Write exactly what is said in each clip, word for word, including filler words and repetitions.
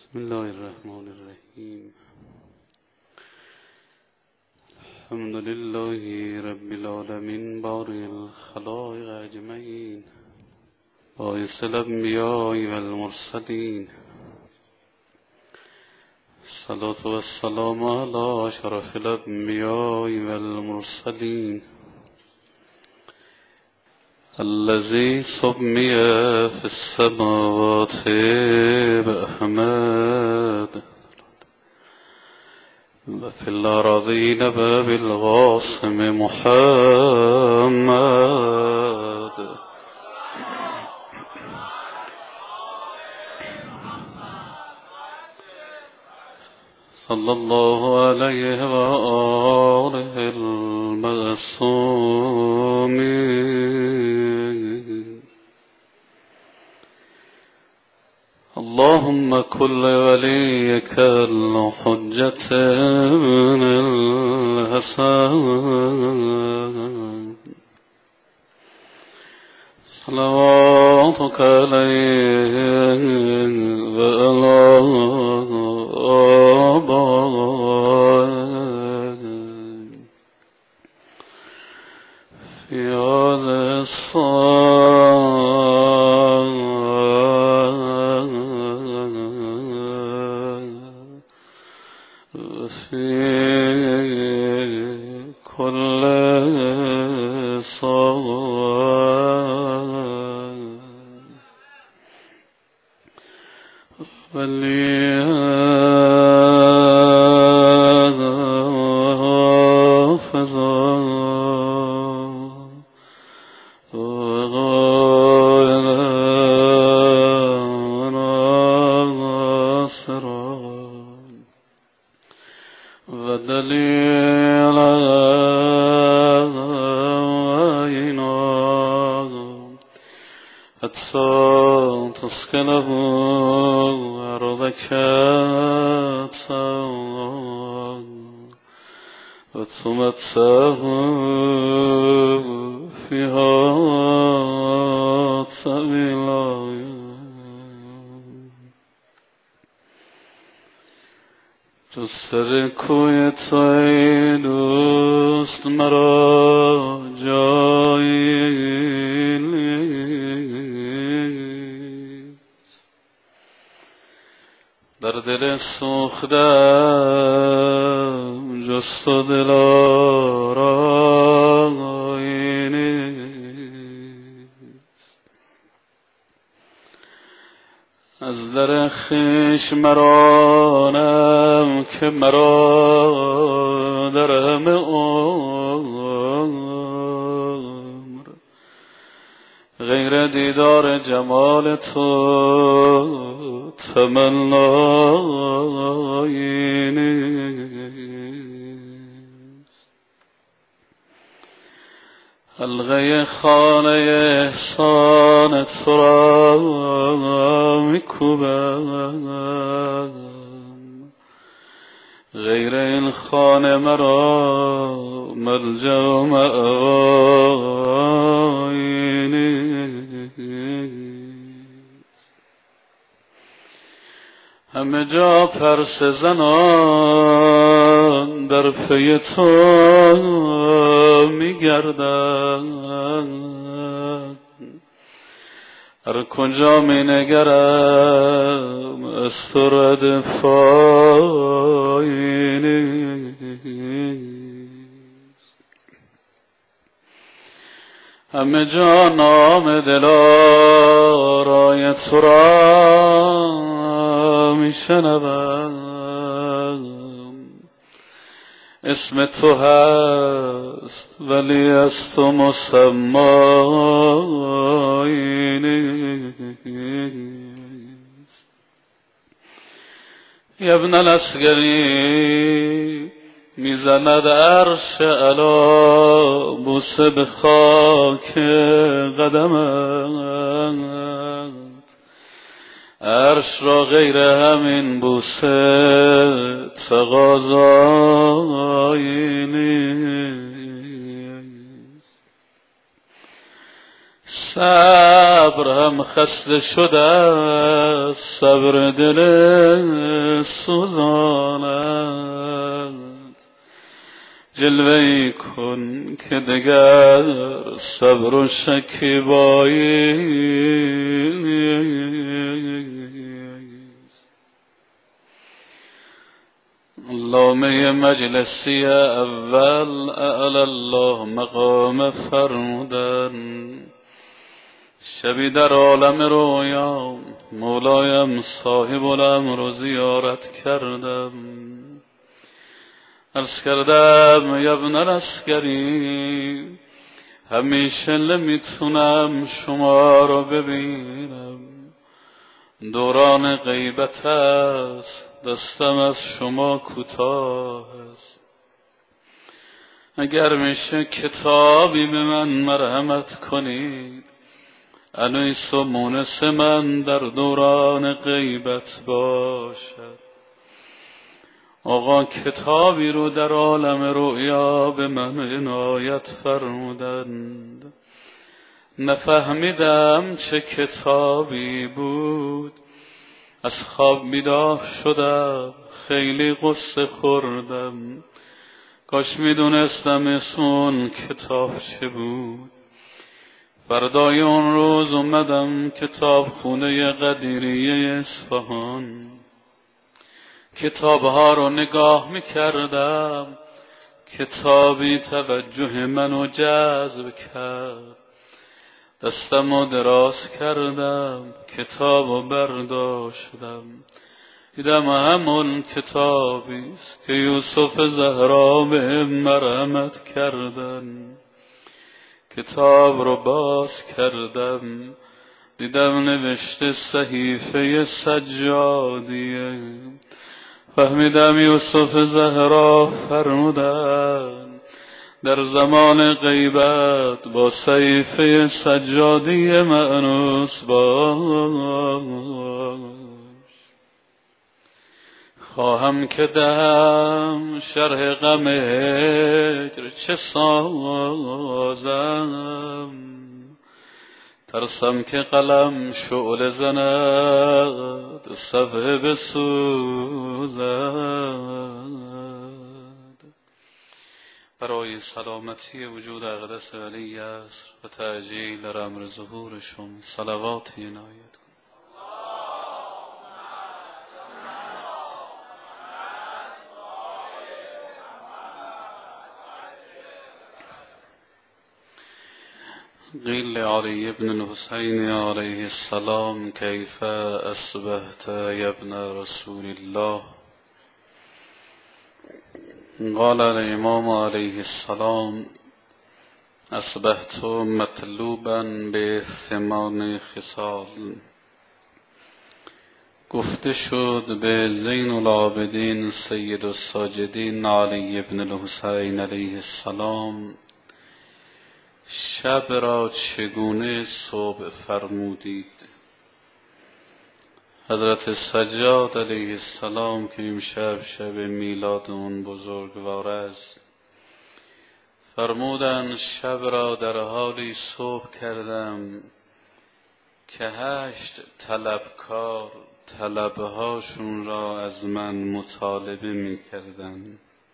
بسم الله الرحمن الرحیم. الحمد لله رب العالمین باری الخلائق اجمعین باعث الانبیاء والمرسلین. الصلاة والسلام على اشرف الانبیاء والمرسلین الذي سمي في السماوات بأحمد وفي الأراضين بالقاسم محمد. صلى الله عليه وآله المعصومين. اللهم كل وليك الحجة ابن الحسن صلواتك عليه وعلى آبائه في هذا الصلاة وفي كل صلاة وليحفظ ودليل عينا حتى تسكنه أرضك وتمتعه فيها طويلا. تو سر کوی توی دوست مرا جایی نیست، در دل سوختم جز تو دلارایی نیست. از در خویش مرانم که مرا در همه عمر غیر دیدار جمال تو تمنایی نیست. حلقه خانه احسان تو را میکوبم، غیر این خانه مرا ملجأ و مأوایی نیست. همه جا پرس زنان در پی تو میگردند، هر کجا می نگرم از تو رد پایی نیست. همه جا نام دلارای تو را می شنوم، اسم تو هست ولی از تو مسمایی نیست. ابن العسکری میزند عرش علا بوسه به خاک قدمت، عرش را غیر همین بوسه تقاضایی نیست. صبر هم خسته شده، صبر دل سوزاند. جلوه‌ای کن که دگر صبر و شکیبایی. لامه مجلسی اول اعلی الله مقام فرمودن. شبی در عالم رویا مولایم صاحب الامر رو زیارت کردم. عرض کردم یا ابن العسکری، همیشه نمیتونم شما رو ببینم، دوران غیبت است، دستم از شما کوتاه است. اگر میشه کتابی به من مرحمت کنید، انیس و مونس من در دوران غیبت باشد. آقا کتابی رو در عالم رؤیا به من عنایت فرمودند. نفهمیدم چه کتابی بود. از خواب بیدار شدم، خیلی قصه خوردم. کاش میدونستم اسم اون کتاب چه بود. فردای اون روز اومدم کتاب خونه قدیریه اصفهان. کتابها رو نگاه میکردم، کتابی توجه منو جذب کرد. دستمو دراز کردم، کتابو برداشتم. دیدم همون کتابیست که یوسف زهرا به مرحمت کردن. کتاب رو باز کردم، دیدم نوشته صحیفه سجادیه. فهمیدم یوسف زهرا فرمودن در زمان غیبت با صحیفه سجادی مأنوس باش. خواهم که دهم شرح غم هجر چه سازم، ترسم که قلم شعله زند صفحه بسوزد. برای سلامتی وجود اقدس ولی است و تعجیل در امر ظهورشون صلواتی عنایت کن. قیل لعلی بن الحسین علیه السلام کیف اصبحت یا ابن رسول الله؟ قال الامام علیه السلام اصبحت مطلوبا به ثمان خصال. گفته شد به زین العابدین سید الساجدین علی بن الحسین علیه السلام شب را چگونه صبح فرمودید؟ حضرت سجاد علیه السلام که امشب شب میلاد اون بزرگوار است فرمودند شب را در حالی صبح کردم که هشت طلبکار طلبهاشون را از من مطالبه می کردند.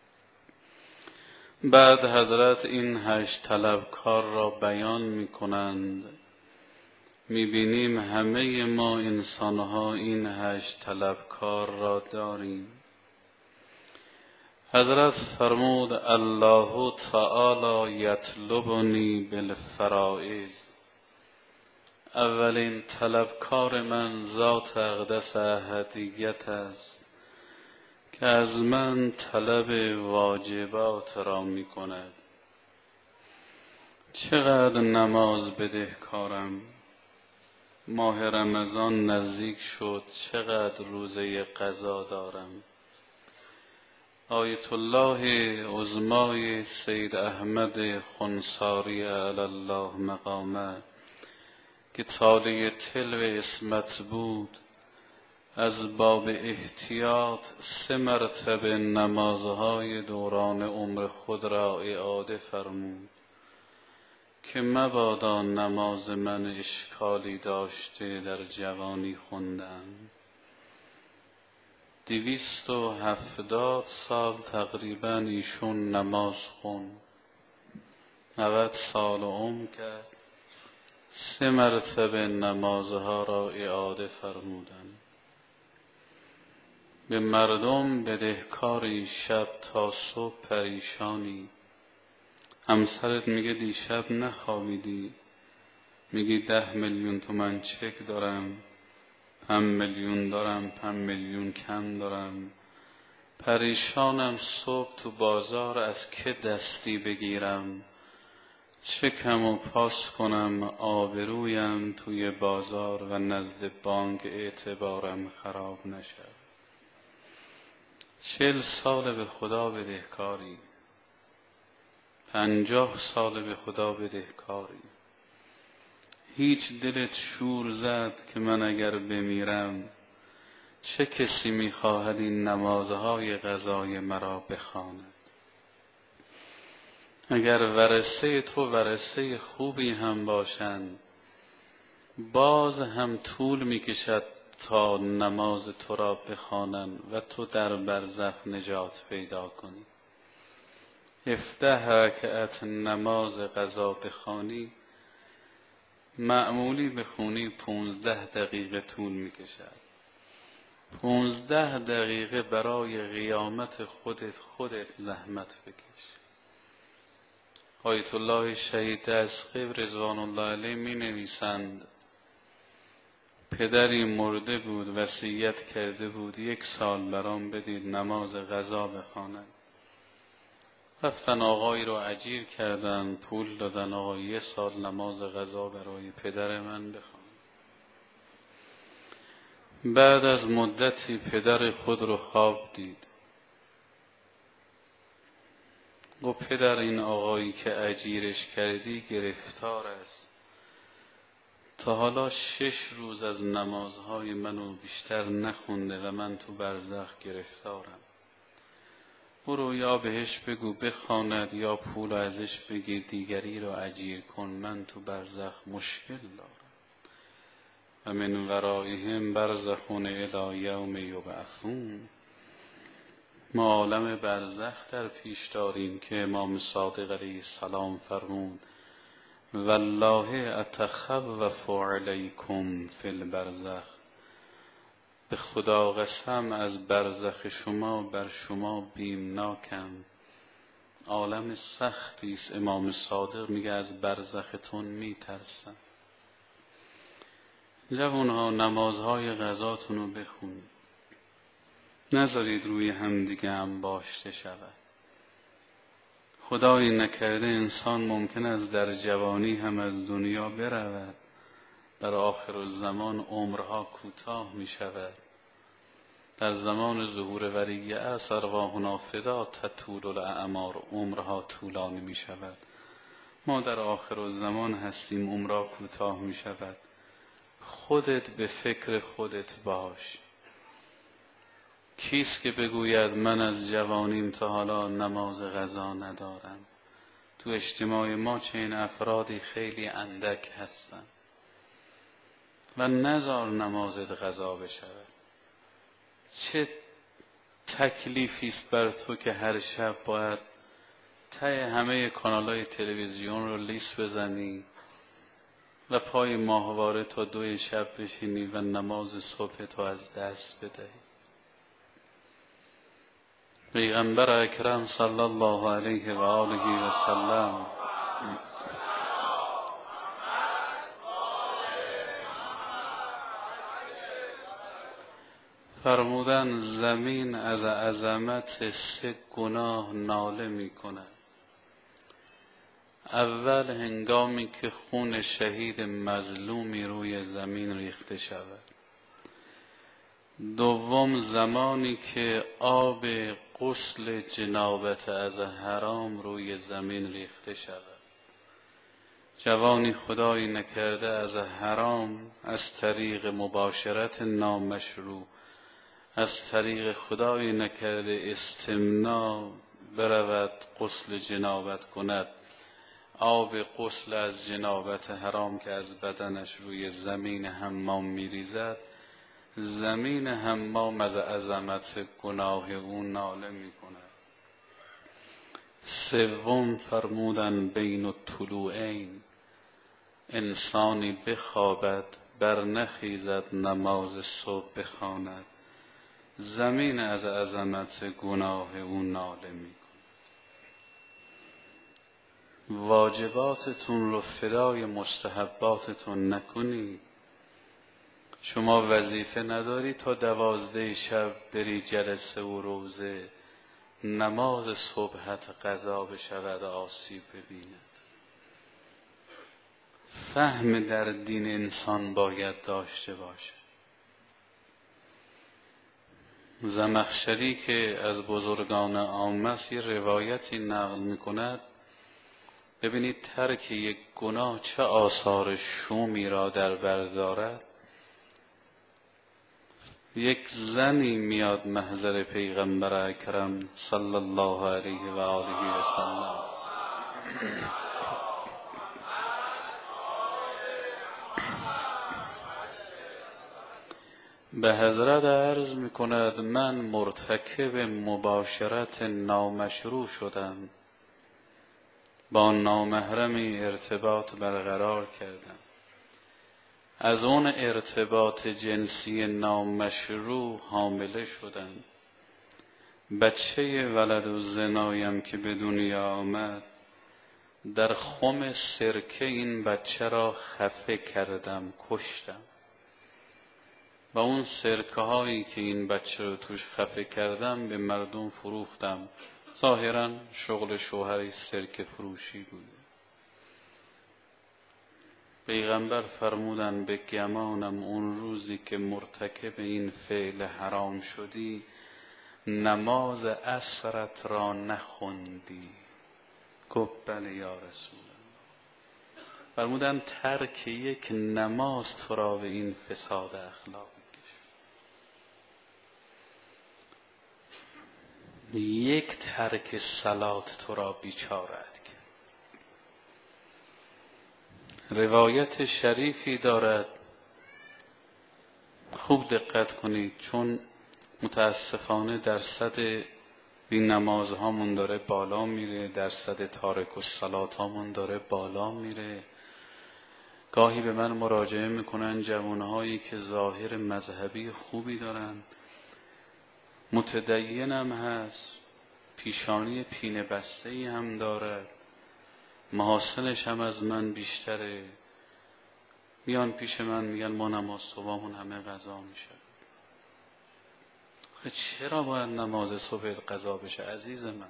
بعد حضرت این هشت طلبکار را بیان می کنند. می بینیم همه ما انسانها این هشت طلبکار را داریم. حضرت فرمود الله تعالی یطلبنی بالفرائض. اولین طلبکار من ذات اقدس احدیت است که از من طلب واجبات را می کند. چقدر نماز بدهکارم، ماه رمضان نزدیک شد، چقدر روزه قضا دارم. آیت الله عظمای سید احمد خنساری علی الله مقامه که طالع تلو اسمت بود، از باب احتیاط سه مرتبه نمازهای دوران عمر خود را اعاده فرمود که مبادا نماز من اشکالی داشته در جوانی خوندن. دویست و هفتاد سال تقریبا ایشون نماز خون، نود سال عمر کرد، سه مرتبه نمازها را اعاده فرمودن. به مردم بدهکاری، شب تا صبح پریشانی. همسرت میگه دیشب نخوابیدی، میگی ده میلیون تومن چک دارم، پنج میلیون دارم، پنج میلیون کم دارم، پریشانم، صبح تو بازار از که دستی بگیرم، چکم و پاس کنم، آبرویم توی بازار و نزد بانک اعتبارم خراب نشد. چل سال به خدا بدهکاری، پنجاه سال به خدا بدهکاری. هیچ دلت شور زد که من اگر بمیرم چه کسی میخواهد این نمازهای قضای مرا بخواند؟ اگر ورثه تو ورثه خوبی هم باشند، باز هم طول میکشد تا نماز تو را بخوانند و تو در برزخ نجات پیدا کنی. هفده رکعت نماز قضا بخوانی، معمولی بخونی پونزده دقیقه طول میکشد. پونزده دقیقه برای قیامت خودت خودت زحمت بکش. آیت الله شهید دستگیر رضوان الله علیه می نویسند پدری مرده بود، وصیت کرده بود یک سال برام بدید نماز قضا بخوانند. رفتن آقایی رو اجیر کردن، پول دادن، آقا یه سال نماز قضا برای پدر من بخوان. بعد از مدتی پدر خود رو خواب دید. و پدر، این آقایی که اجیرش کردی گرفتار است، تا حالا شش روز از نمازهای منو بیشتر نخونده و من تو برزخ گرفتارم. برو یا بهش بگو بخواند یا پول ازش بگیر دیگری رو اجیر کن، من تو برزخ مشکل دارم. و من ورائهم برزخون الی یوم یبعثون. ما عالم برزخ در پیش داریم که امام صادق علیه السلام فرمود والله اتخوف علیکم فی البرزخ. به خدا قسم از برزخ شما بر شما بیمناکم، عالم سختی است. امام صادق میگه از برزختون میترسم. جوانها نمازهای قضاتون رو بخونید، نذارید روی همدیگه انباشته شود. خدایی نکرده انسان ممکن است در جوانی هم از دنیا برود، در آخر الزمان عمرها کوتاه می شود. در زمان ظهور ولی اثر ارواحنا فدا تطول الاعمار، عمرها طولانی می شود. ما در آخر الزمان هستیم، عمرها کوتاه می شود. خودت به فکر خودت باش. کیست که بگوید من از جوانیم تا حالا نماز قضا ندارم؟ تو اجتماع ما چنین افرادی خیلی اندک هستن. و نذار نمازت قضا بشود. چه تکلیفی است بر تو که هر شب باید ته همه کانال‌های تلویزیون رو لیست بزنی و پای ماهواره تا دوی شب بشینی و نماز صبح تو از دست بدهی. پیغمبر اکرم صلی الله علیه و آله و سلم فرمودن زمین از عظمت سه گناه ناله می کند. اول هنگامی که خون شهید مظلومی روی زمین ریخته شود. دوم زمانی که آب غسل جنابت از حرام روی زمین ریخته شود. جوانی خدایی نکرده از حرام، از طریق مباشرت نامشروع، از طریق خدایی نکرده استمنا برود غسل جنابت کند، آب غسل از جنابت حرام که از بدنش روی زمین حمام میریزد، زمین حمام از عظمت گناه او ناله میکند. سوم فرمودن بین الطلوعین، انسانی بخوابد بر نخیزد نماز صبح بخواند، زمین از عظمت گناه او ناله میکند. واجباتتون رو فدای مستحباتتون نکنید. شما وظیفه نداری تا دوازده شب بری جلسه و روزه، نماز صبحت قضا بشود آسیب ببیند. فهم در دین انسان باید داشته باشه. زمخشری که از بزرگان عامه است یه روایتی نقل میکند، ببینید ترک یک گناه چه آثار شومی را در بر دارد. یک زنی میاد محضر پیغمبر اکرم صلی الله علیه و آله و سلم، به حضرت عرض میکند من مرتکب مباشرت نامشروع شدم، با نامحرمی ارتباط برقرار کردم، از اون ارتباط جنسی نامشروع حامله شدم، بچه ولد و زنایم که به دنیا آمد در خم سرکه این بچه را خفه کردم، کشتم و اون سرکه هایی که این بچه رو توش خفه کردم به مردم فروختم. ظاهرا شغل شوهری سرکه فروشی بود. پیغمبر فرمودن به گمانم اون روزی که مرتکب این فعل حرام شدی نماز عصرت را نخوندی. گفت بله یا رسول الله. فرمودن ترک یک نماز تو را به این فساد اخلاق کشید، یک ترک صلات تو را بیچارت کرد. روایت شریفی دارد، خوب دقت کنید، چون متاسفانه درصد بی نمازهامون داره بالا میره، درصد تارک الصلات هامون داره بالا میره. گاهی به من مراجعه میکنن جوانهایی که ظاهر مذهبی خوبی دارن، متدینم هست، پیشانی پینه بسته‌ای هم داره، محاسنش هم از من بیشتره، میان پیش من میگن ما نماز صبحمون همه قضا میشه. چرا باید نماز صبح قضا بشه عزیز من؟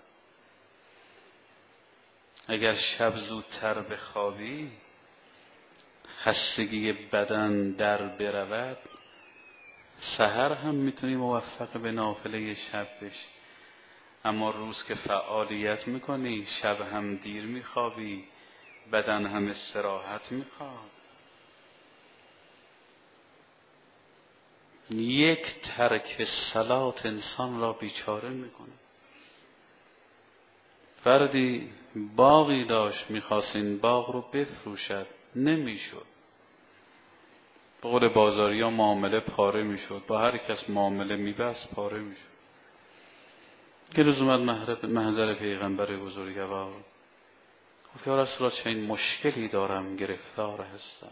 اگر شب زودتر بخوابی خستگی بدن در برود، سحر هم میتونی موفق به نافله شب بشی. اما روز که فعالیت میکنی، شب هم دیر میخوابی، بدن هم استراحت میخواد. یک ترک صلات انسان را بیچاره میکنه. فردی باغی داشت، میخواست این باغ رو بفروشد، نمیشد. به قول بازاری ها معامله پاره میشد، با هر کس معامله میبست پاره میشد. یه روز اومد محضر پیغمبر بزرگوار، گفت یا رسول الله چنین مشکلی دارم، گرفتار هستم.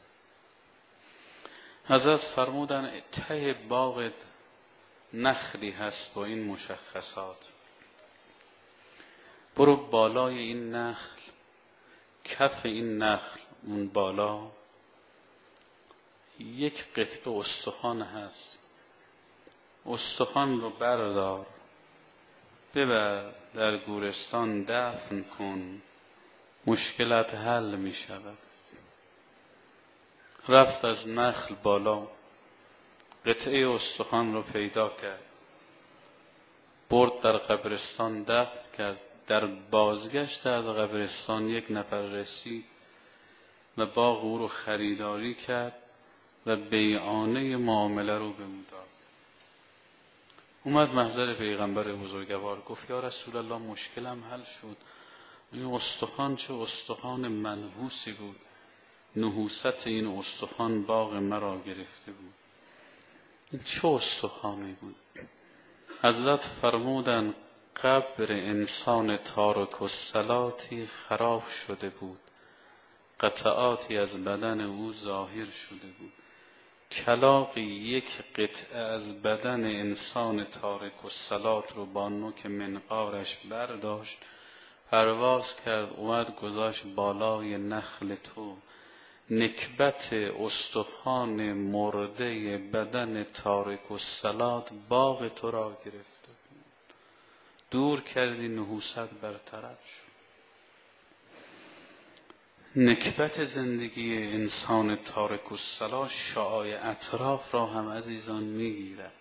حضرت فرمودن ته باغت نخلی هست با این مشخصات، برو بالای این نخل، کف این نخل اون بالا یک قطعه استخوان هست، استخوان رو بردار ببر در گورستان دفن کن، مشکلات حل می شود. رفت از نخل بالا، قطعه استخوان رو پیدا کرد، برد در قبرستان دفن کرد. در بازگشت از قبرستان یک نفر رسید و باغ او رو خریداری کرد و بیعانه معامله رو به او داد. اومد محضر پیغمبر بزرگوار، گفت یا رسول الله مشکلم حل شد، این استخوان چه استخوان منحوسی بود. نحوست این استخوان باغ مرا گرفته بود. این چه استخوانی بود؟ حضرت فرمودند قبر انسان تارک الصلاتی خراب شده بود، قطعاتی از بدن او ظاهر شده بود. کلاغی یک قطعه از بدن انسان تارک الصلات رو با نوک منقارش برداشت، پرواز کرد، اومد گذاشت بالای نخل تو. نکبت استخوان مرده بدن تارک الصلات باغ تو را گرفته بود. دور کردی، نحوست برطرف شد. نکبت زندگی انسان تارک الصلات شعاع اطراف را هم عزیزان میگیرد.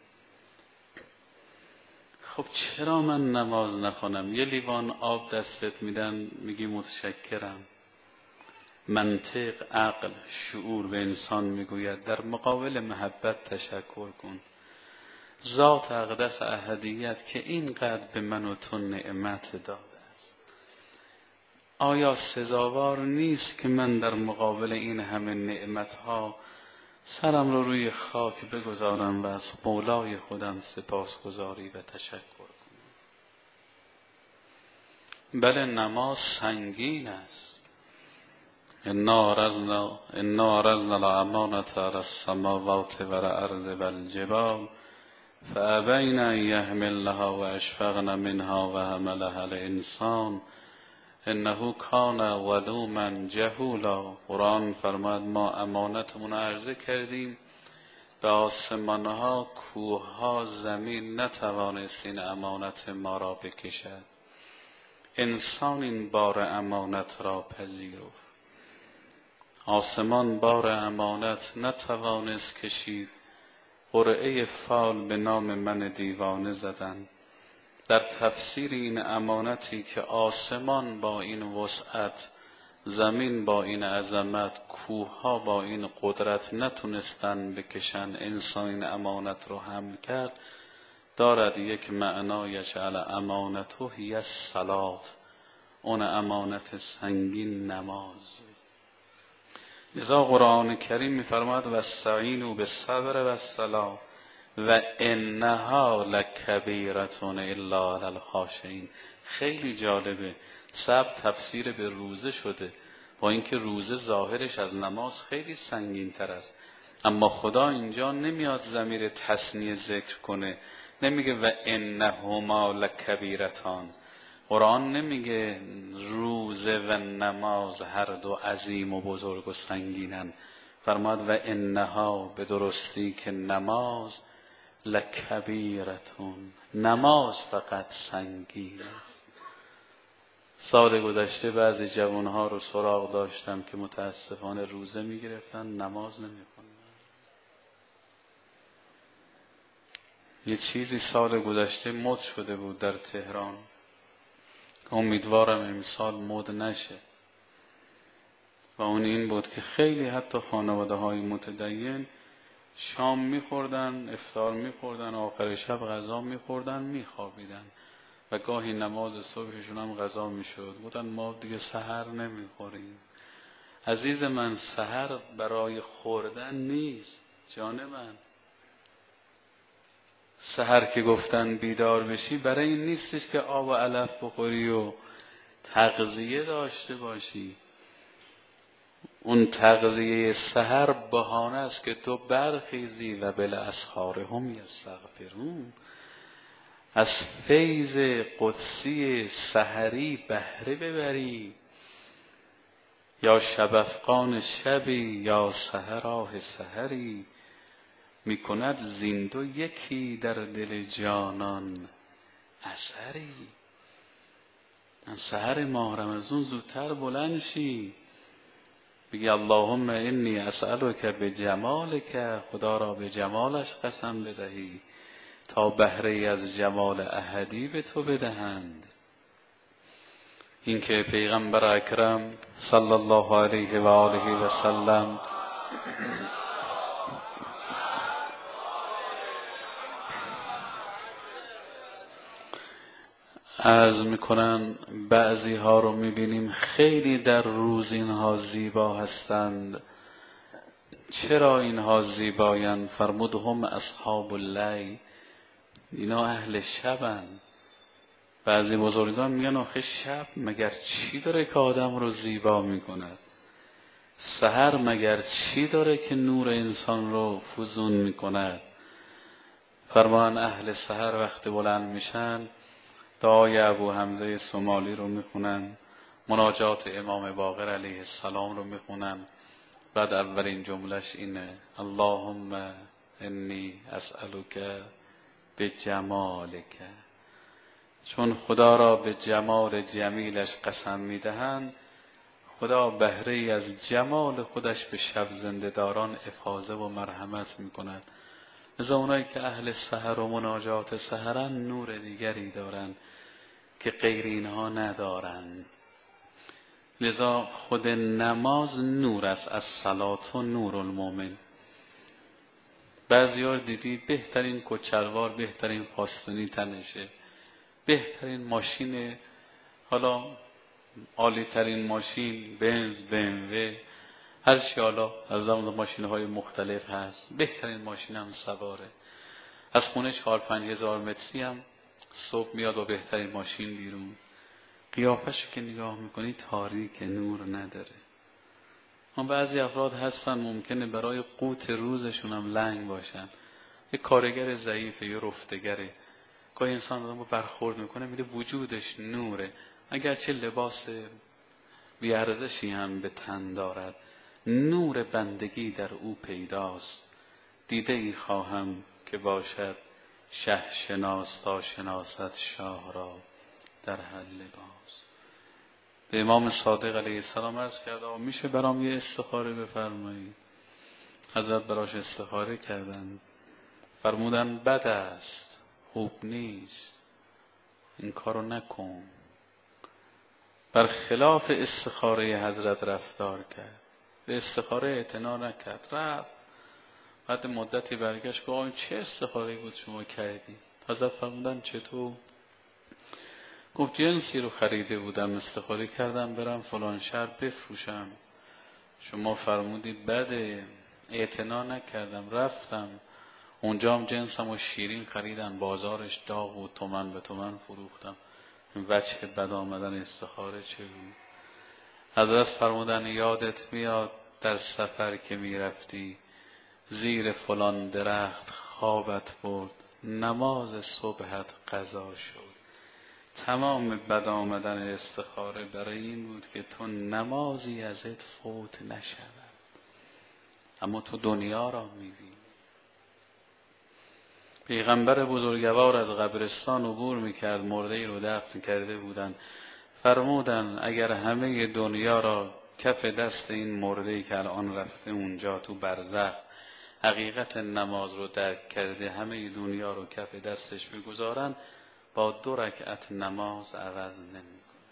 خب چرا من نماز نخوانم؟ یه لیوان آب دستت میدن میگی متشکرم. منطق، عقل، شعور به انسان میگوید در مقابل محبت تشکر کن. ذات اقدس احدیت که اینقدر به من و تو نعمت داده است، آیا سزاوار نیست که من در مقابل این همه نعمتها سرم رو روی خاک بگذارم و از مولای خودم سپاسگزاری و تشکر کنم؟ بله نماز سنگین است. انا عرضنا انا عرضنا الامانة علی السماوات والارض والجبال فابین ان یحملنها واشفقن منها وحملها الانسان انه کان ظلوما جهولا. قرآن فرماد ما امانتمون عرضه کردیم به آسمانها، کوهها، زمین نتوانست این امانت ما را بکشد. انسان این بار امانت را پذیرفت. آسمان بار امانت نتوانست کشید. قرعه فال به نام من دیوانه زدند. در تفسیر این امانتی که آسمان با این وسعت، زمین با این عظمت، کوهها با این قدرت نتونستن بکشن، انسان این امانت رو حمل کرد، دارد یک معنای یجعل امانته هی الصلاة، اون امانت سنگین نماز. لذا قرآن کریم می‌فرماید و استعینوا بالصبر و الصلاة و انها لکبیرة الا علی الخاشعین. خیلی جالبه، صبر تفسیر به روزه شده، با اینکه روزه ظاهرش از نماز خیلی سنگین تر است، اما خدا اینجا نمیاد ضمیر تثنیه ذکر کنه، نمیگه و انهما لکبیرتان. قرآن نمیگه روزه و نماز هر دو عظیم و بزرگ و سنگینن. فرماد و انها، به درستی که نماز لکبیرتون، نماز فقط سنگین است. سال گذشته بعضی جوانها رو سراغ داشتم که متاسفانه روزه میگرفتن، نماز نمیخوندن. یه چیزی سال گذشته مد شده بود در تهران، امیدوارم امسال مد نشه، و اون این بود که خیلی حتی خانواده های متدین شام میخوردن، افطار میخوردن، آخر شب غذا میخوردن، میخوابیدن و گاهی نماز صبحشون هم غذا میشد. گفتن ما دیگه سحر نمیخوریم. عزیز من، سحر برای خوردن نیست جان من. سحر که گفتن بیدار بشی برای این نیستش که آب و علف بخوری و تغذیه داشته باشی. اون تغذیه سحر بهانه است که تو برخیزی و بالاسحار هم یستغفرون، از فیض قدسی سحری بهره ببری. یا شب افغان شبی یا سحر آه سحری، میکند زیندو یکی در دل جانان اثری. سحر ماه رمضان زودتر بلند شی، بگی اللهم انی اسألک به جمالک، خدا را به جمالش قسم بدهی تا بهره از جمال احدی به تو بدهند. اینکه پیغمبر اکرم صلی الله علیه و آله و سلم عرض میکنن بعضی ها رو میبینیم خیلی در روز اینها زیبا هستند. چرا اینها زیبایند؟ فرمود هم اصحاب اللیل، اینا اهل شبن. بعضی بزرگان میگن آخه شب مگر چی داره که آدم رو زیبا میکند؟ سحر مگر چی داره که نور انسان رو فزون میکند؟ فرمان اهل سحر وقتی بلند میشن دعای ابو حمزه سومالی رو میخونن، مناجات امام باقر علیه السلام رو میخونن. بعد اولین جملش اینه: اللهم انی اسألک بجمالک. چون خدا را به جمال جمیلش قسم میدهند، خدا بهره ای از جمال خودش به شب زنده داران افاضه و مرحمت میکند. لذا اونایی که اهل سحر و مناجات سحرن نور دیگری دارن که غیر اینها ندارن. لذا خود نماز نور است، از صلات و نور المؤمن. بعضیار دیدی بهترین کچلوار بهترین پاستونی تنشه، بهترین ماشین، حالا عالی ترین ماشین، بنز، بمو، هر چی حالا از زمان ماشین های مختلف هست، بهترین ماشین هم سواره. از خونه چهار پنج هزار متری هم صبح میاد با بهترین ماشین بیرون. قیافشو که نگاه میکنی تاریک، نور نداره. اما بعضی افراد هستن ممکنه برای قوت روزشون هم لنگ باشن. یه کارگر ضعیفه، یه رفتگره، گاهی انسان آدم رو برخورد میکنه میده وجودش نوره، اگرچه لباس بیارزشی هم به تن دارد، نور بندگی در او پیداست. دیده ای خواهم که باشد شه شناس تا شناست شاه را در هر لباس. به امام صادق علیه السلام عرض کرده میشه برام یه استخاره بفرمایید؟ حضرت براش استخاره کردن، فرمودن بد است، خوب نیست، این کارو نکن. بر خلاف استخاره حضرت رفتار کرد، به استخاره اعتنا نکرد، رفت. بعد مدتی برگشت که آقا چه استخاره بود شما کردی؟ حضرت فرمودن چطور؟ گفت جنسی رو خریده بودم، استخاره کردم برم فلان شهر بفروشم، شما فرمودید بده، اعتنا نکردم، رفتم اونجا هم جنسم و شیرین خریدن، بازارش داغ بود، تومن به تومن فروختم. وجه بد آمدن استخاره چه بود؟ حضرت فرمودن یادت میاد در سفر که میرفتی زیر فلان درخت خوابت برد، نماز صبحت قضا شد. تمام بد آمدن استخاره برای این بود که تو نمازی ازت فوت نشود، اما تو دنیا را میبینی. پیغمبر بزرگوار از قبرستان عبور میکرد، مرده رو دفن کرده بودن. فرمودن اگر همه دنیا را کف دست این مرده که الان رفته اونجا تو برزخ حقیقت نماز رو درک کرده، همه دنیا رو کف دستش بگذارن، با دو رکعت نماز عوض نمیکنه.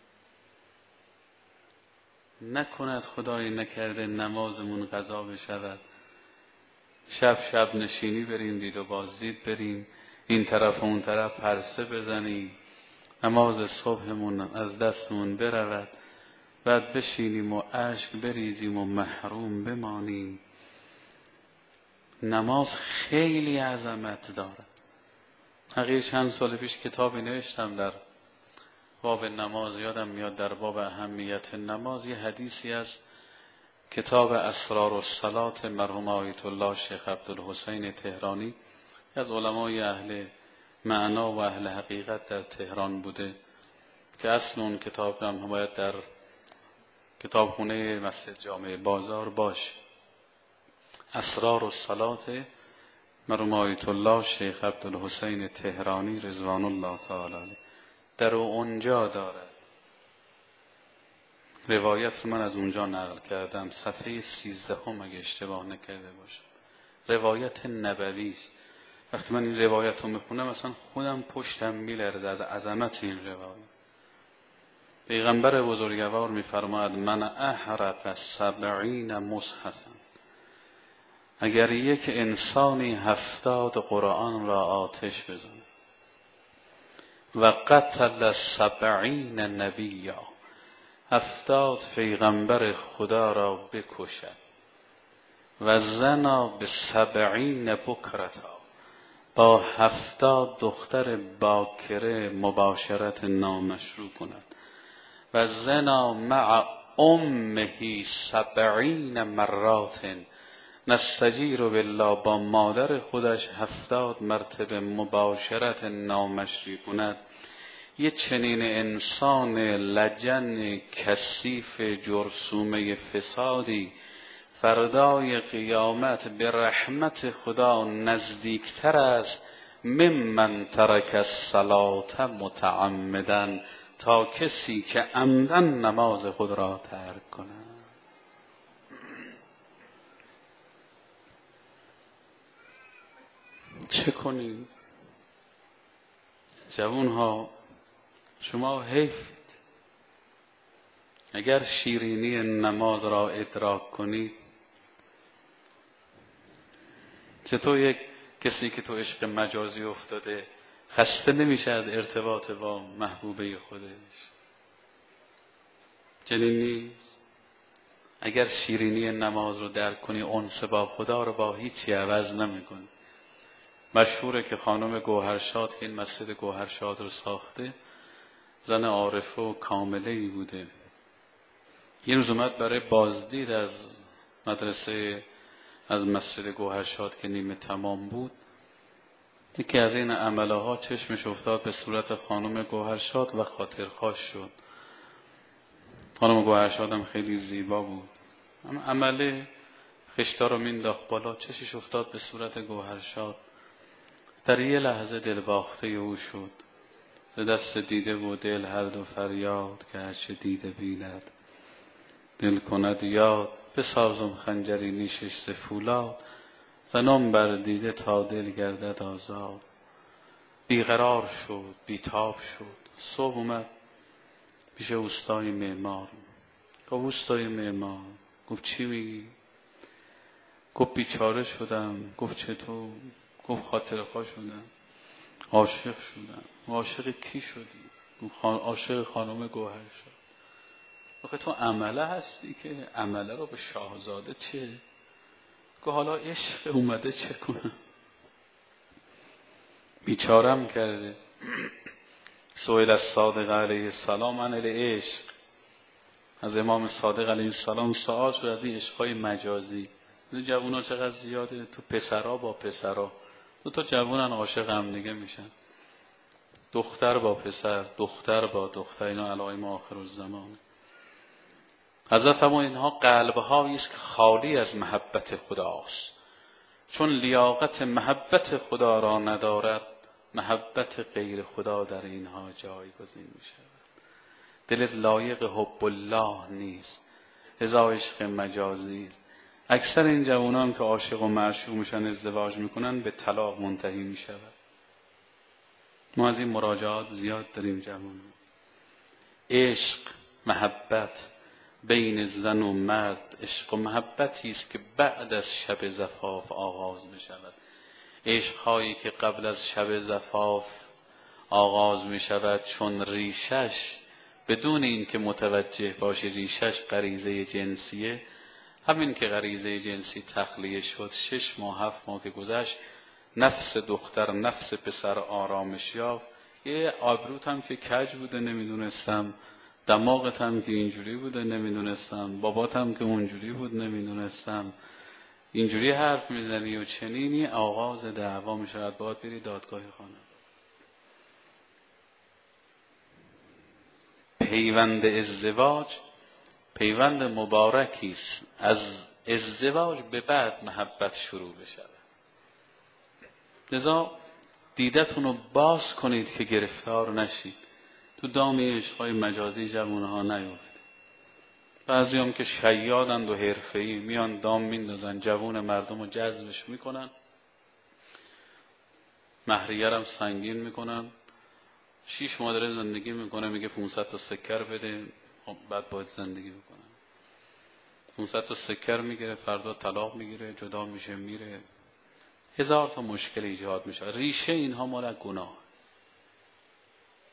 نکند خدای نکرده نمازمون قضا بشود، شب شب نشینی بریم دید و بازدید بریم، این طرف و اون طرف پرسه بزنیم، نماز صبحمون از دستمون برود، بعد بشینیم و اشک بریزیم و محروم بمانیم. نماز خیلی عظمت داره. حقیقی چند سال پیش کتابی نوشتم در باب نماز، یادم میاد در باب اهمیت نماز یه حدیثی از کتاب اسرار الصلات مرحوم آیت الله شیخ عبدالحسین تهرانی، از علمای اهل معنا و اهل حقیقت در تهران بوده که اصل اون کتاب هم باید در کتابخونه مسجد جامع بازار باشه. اسرار الصلات مرحوم آیت الله شیخ عبدالحسین تهرانی رضوان الله تعالی در اونجا داره. روایت رو من از اونجا نقل کردم، صفحه سیزدهم اگه اشتباه نکرده باشم. روایت نبوی است. وقتی من این روایت رو میخونم اصلا خودم پشتم میلرزه از عظمت این روایت. پیغمبر بزرگوار میفرماید من احرق سبعین مصحفا، اگر یک انسانی هفتاد قرآن را آتش بزنه، و قتل سبعین نبیا، هفتاد پیغمبر خدا را بکشد. و زنا به سبعین بکرتا، با هفتاد دختر باکره مباشرت نامشروع کند. و زنا مع امه سبعین مرات، نستجیر بالله، با مادر خودش هفتاد مرتبه مباشرت نامشروع کند. یه چنین انسان لجن کثیف جرثومه فسادی فردای قیامت به رحمت خدا نزدیکتر است ممن ترک الصلاة متعمدا، تا کسی که عمدن نماز خود را ترک کند. چه کنید؟ جوانها شما حیفید. اگر شیرینی نماز را ادراک کنید، چطور یک کسی که تو عشق مجازی افتاده خسته نمیشه از ارتباط با محبوبه خودش؟ چنین نیست؟ اگر شیرینی نماز رو درک کنی، انس با خدا رو با هیچی عوض نمیکنی. مشهوره که خانم گوهرشاد که این مسجد گوهرشاد رو ساخته زن عارفه و کامله ای بوده. یه روز اومد برای بازدید از مدرسه، از مسجد گوهرشاد که نیمه تمام بود، یکی از این عمله ها چشمش افتاد به صورت خانم گوهرشاد و خاطرخواش شد. خانم گوهرشاد هم خیلی زیبا بود، اما عمله خشتا رو مینداخت بالا، چشمش افتاد به صورت گوهرشاد. در یه لحظه دل باخته او شد. ز دست دیده و دل هر دو فریاد، که هرچه دیده بیند دل کند یاد. بسازم خنجری نیشش ز فولاد، زنم بر دیده تا دل گردد آزاد. بیقرار شد، بیتاب شد. صبح اومد پیش اوستای معمار. گفت اوستای معمار، گفت چی میگی؟ گفت بیچاره شدم. گفت چطور؟ گفت خاطرخواه شدم، عاشق شدم. عاشق کی شدی؟ گفت عاشق خانم گوهرشاد. آخه تو عمله هستی که عمله رو به شاهزاده چه؟ که حالا عشق اومده چه کنم؟ بیچارم کرده. سئل الصادق علیه السلام عن العشق، از امام صادق علیه السلام سوال شد از این عشقای مجازی. این جوونا چقدر زیاده تو پسرا با پسرا، دو تا جوونن عاشق هم دیگه میشن، دختر با پسر، دختر با دختر. اینا علائم آخر الزمان. حضرت اما اینها قلب‌هایی است که خالی از محبت خداست. چون لیاقت محبت خدا را ندارد، محبت غیر خدا در اینها جایگزین می شود. دلت لایق حب الله نیست، هزار عشق مجازی است. اکثر این جوانان که عاشق و معشوق میشن، ازدواج میکنن، به طلاق منتهی می شود. ما از این مراجعات زیاد داریم جوانان. عشق، محبت بین زن و مرد، عشق و محبتی است که بعد از شب زفاف آغاز می شود. عشق‌هایی که قبل از شب زفاف آغاز می شود، چون ریشش بدون این که متوجه باشی ریشش غریزه جنسیه، همین که غریزه جنسی تخلیه شد، شش ماه هفت ماه که گذشت، نفس دختر نفس پسر آرامش یافت. یه آبروت هم که کج بوده نمیدونستم، دماغت هم که اینجوری بوده نمیدونستم، بابات هم که اونجوری بود نمیدونستم، اینجوری حرف میزنی و چنینی. آغاز دعوا میشود، باید بری دادگاه خانه. پیوند ازدواج پیوند مبارکی است. از ازدواج به بعد محبت شروع بشود. لذا دیدتون رو باز کنید که گرفتار نشید، تو دام عشق‌های مجازی جوانها نیفت. بعضی هم که شیادند و حرفه‌ای میان دام میندازن، جوان مردم رو جذبش میکنن، مهریه هم سنگین میکنن. شیش ماه داره زندگی میکنه، میگه پونصد تا سکر بده، خب بعد باید زندگی میکنن. پونصد تا سکر میگیره، فردا طلاق میگیره، جدا میشه میره، هزار تا مشکل ایجاد میشه. ریشه اینها مال گناه.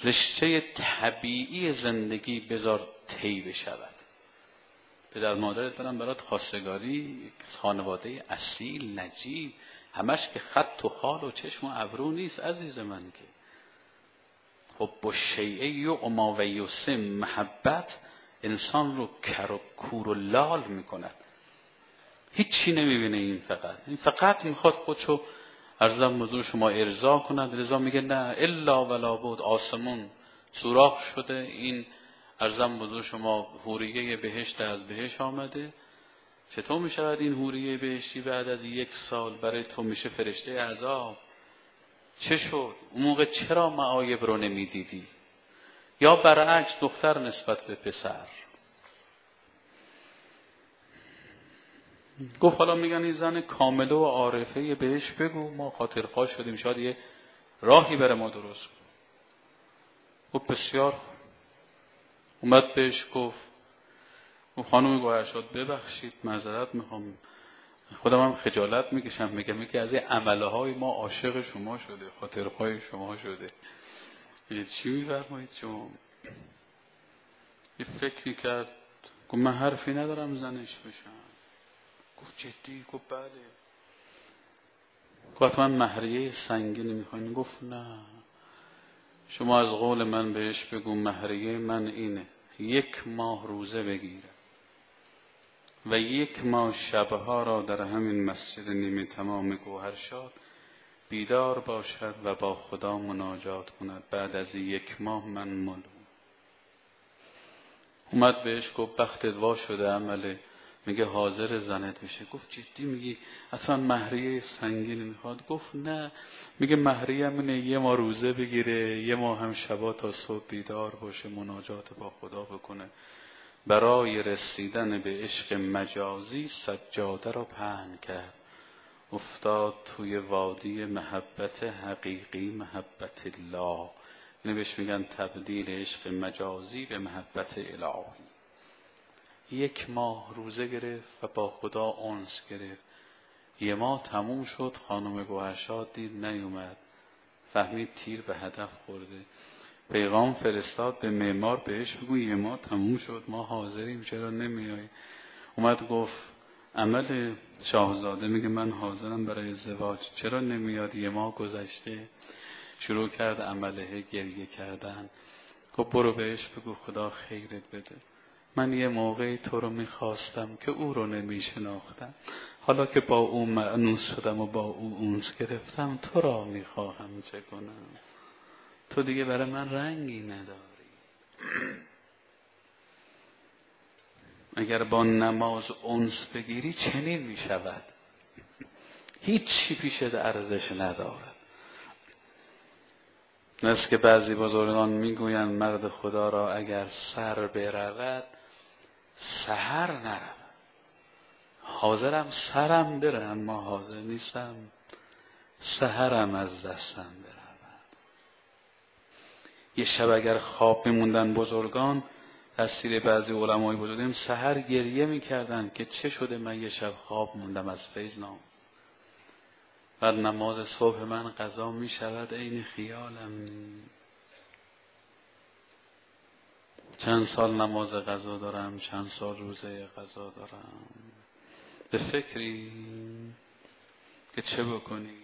رشته طبیعی زندگی بذار طی بشود. پدر مادرت برن برات خواستگاری، خانواده اصیل نجیب، همش که خط و خال و چشم و ابرو نیست عزیز من که. خب با شیعه یعما و یسم، محبت انسان رو کر و کور و لال میکند. هیچی نمیبینه این فقط این فقط میخواد خودشو عرضم حضور شما ارضا کند. رضا میگه نه الا ولا بود، آسمون سوراخ شده، این عرضم حضور شما حوریه بهشت از بهشت آمده. چطور میشود این حوریه بهشتی بعد از یک سال برای تو میشه فرشته عذاب؟ چه شد؟ اون موقع چرا معایب رو نمیدیدی؟ یا برعکس دختر نسبت به پسر. گفت حالا میگن این زن کامله و عارفه بهش بگو، ما خاطرخواه شدیم شاید یه راهی بره ما درست. گفت بسیار. اومد بهش گفت گفت خانم گوهرشاد ببخشید معذرت میخوام، خودم هم خجالت میکشم میگم میگه از این عمله های ما عاشق شما شده، خاطرخواه شما شده. یه چی میفرمایید شما؟ یه فکری کرد گفت من حرفی ندارم زنش بشم. گفت جدی؟ گفت بله. گفت من مهریه سنگینی میخواین؟ گفت نه، شما از قول من بهش بگو مهریه من اینه، یک ماه روزه بگیره و یک ماه شبها را در همین مسجد نیمه تمام گوهرشاد بیدار باشد و با خدا مناجات کند. بعد از یک ماه من مالو. اومد بهش گفت بختت وا شده عمله، میگه حاضر زنت بشه. گفت جدی میگی؟ اصلا مهریه سنگین میخواد؟ گفت نه، میگه مهریه منه یه ما روزه بگیره، یه ما هم شبا تا صبح بیدار باشه مناجات با خدا بکنه. برای رسیدن به عشق مجازی سجاده را پهن کرد، افتاد توی وادی محبت حقیقی، محبت الله. اینو بهش میگن تبدیل عشق مجازی به محبت الهی. یک ماه روزه گرفت و با خدا انس گرفت. یه ماه تموم شد، خانم گوهرشاد دید نیومد، فهمید تیر به هدف خورده. پیغام فرستاد به معمار بهش بگو یه ماه تموم شد ما حاضریم چرا نمیای؟ اومد گفت عمل شاهزاده میگه من حاضرم برای ازدواج، چرا نمیاد؟ یه ماه گذشته. شروع کرد عمله گریه کردن. گفت برو بهش بگو خدا خیرت بده، من یه موقعی تو رو میخواستم که او رو نمیشناختم، حالا که با او مأنوس شدم و با او اونس گرفتم تو را میخواهم، چه کنم؟ تو دیگه برای من رنگی نداری. اگر با نماز انس بگیری چنین میشود، هیچی پیشت ارزش ندارد. نست که بعضی بزرگان میگویند مرد خدا را اگر سر برود سحر نرود. حاضرم سرم بره اما حاضر نیستم سحرم از دستم برود. یه شب اگر خواب میموندن بزرگان، تفسیر بعضی علمای بزرگان، سحر گریه میکردن که چه شده من یه شب خواب موندم از فیض نام. بعد نماز صبح من قضا میشود عین خیالم. چند سال نماز قضا دارم، چند سال روزه قضا دارم، به فکری که چه بکنی.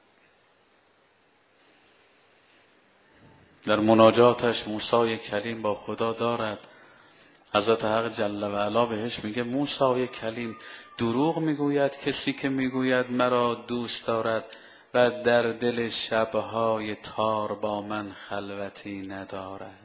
در مناجاتش موسی کلیم با خدا دارد، حضرت حق جل و علا بهش میگه موسی کلیم دروغ میگوید کسی که میگوید مرا دوست دارد و در دل شبهای تار با من خلوتی ندارد.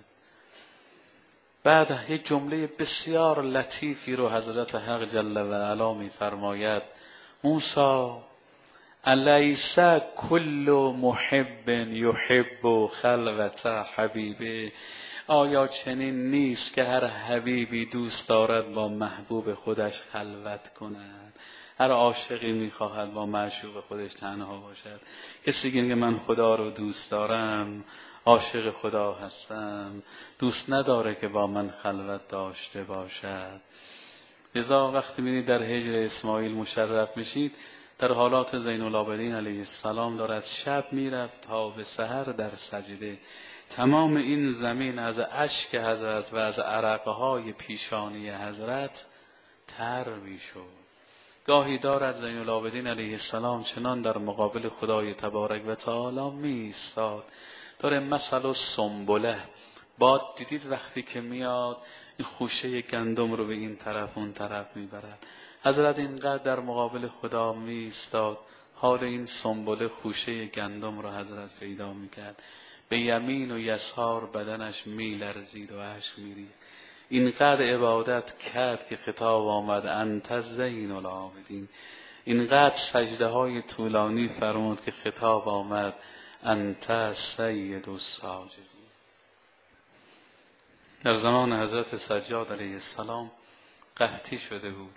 بعد یک جمله بسیار لطیفی رو حضرت حق جل و علا میفرماید موسی الیس کل محب یحب خلوت حبیبه، آیا چنین نیست که هر حبیبی دوست دارد با محبوب خودش خلوت کند؟ هر عاشقی میخواهد با معشوق خودش تنها باشد. کسی که میگه من خدا رو دوست دارم، عاشق خدا هستم، دوست نداره که با من خلوت داشته باشد. لذا وقتی میبینید در هجر اسماعیل مشرف میشید، در حالات زین العابدین علیه السلام دارد شب میرفت تا به سحر در سجده تمام این زمین از اشک حضرت و از عرقهای پیشانی حضرت تر میشد. گاهی دارد زین العابدین علیه السلام چنان در مقابل خدای تبارک و تعالی می ایستاد داره مثل و سنبله باد دیدید وقتی که میاد این خوشه گندم رو به این طرف اون طرف میبرد. حضرت اینقدر در مقابل خدا می ایستاد حال این سنبله خوشه گندم رو حضرت پیدا میکرد. به یمین و یسار بدنش میلرزید و اشک میریخت. اینقدر عبادت کرد که خطاب آمد انت زین العابدین. اینقدر سجده های طولانی فرمود که خطاب آمد انت سید الساجدین. در زمان حضرت سجاد علیه السلام قحطی شده بود،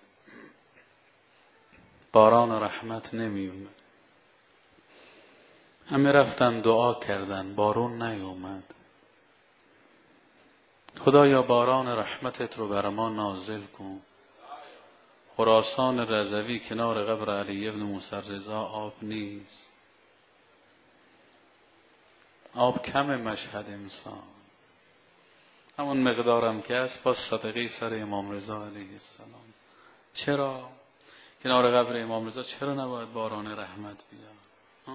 باران رحمت نمی اومد. همه رفتن دعا کردن، بارون نیومد. خدایا باران رحمتت رو بر ما نازل کن. خراسان رضوی کنار قبر علی ابن موسی رضا آب نیست، آب کم مشهد انسان، همون مقدارم که است با صدقه سر امام رضا علیه السلام. چرا کنار قبر امام رضا چرا نباید باران رحمت بیاد؟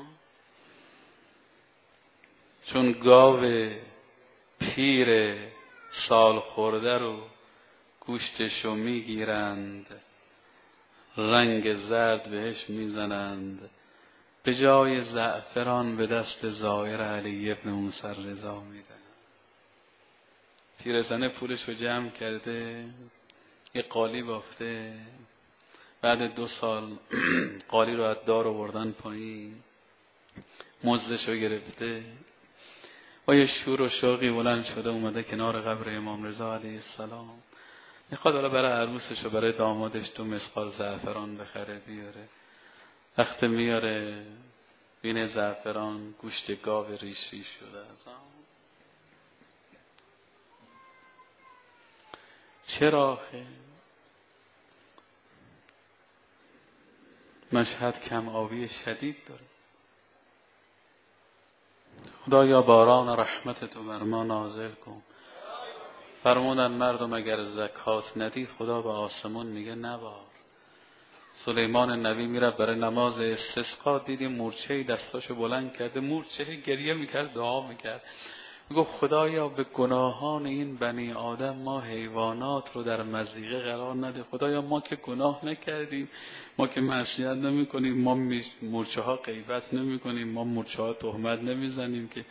چون گاو پیر سال خورده رو گوشتشو میگیرند، رنگ زرد بهش میزنند، به جای زعفران به دست زائر علی ابن موسی رضا میدن. پیرزنه پولشو جمع کرده، یه قالی بافته، بعد دو سال قالی رو از دار آوردن پایین، مزدشو گرفته، با یه شور و شوقی بلند شده اومده کنار قبر امام رضا علیه السلام. میخواد حالا برای عروسش و برای دامادش دو مسقال زعفران بخره بیاره. وقتی میاره بین زعفران گوشت گاو ریش ریش شده از آن. چرا آخه؟ مشهد کم آبی شدید داره. خدایا باران رحمتتو بر ما نازل کن. فرمودن مردم اگر زکات ندید خدا به آسمون میگه نبار. سلیمان نبی میره برای نماز استسقا، دیدیم مورچه‌ای دستاشو بلند کرده، مورچه گریه میکرد، دعا میکرد، میگه خدایا به گناهان این بنی آدم ما حیوانات رو در مضیقه قرار نده. خدایا ما که گناه نکردیم، ما که معصیت نمی کنیم، ما مورچه ها غیبت نمی کنیم، ما مورچه ها تهمت نمی زنیم، که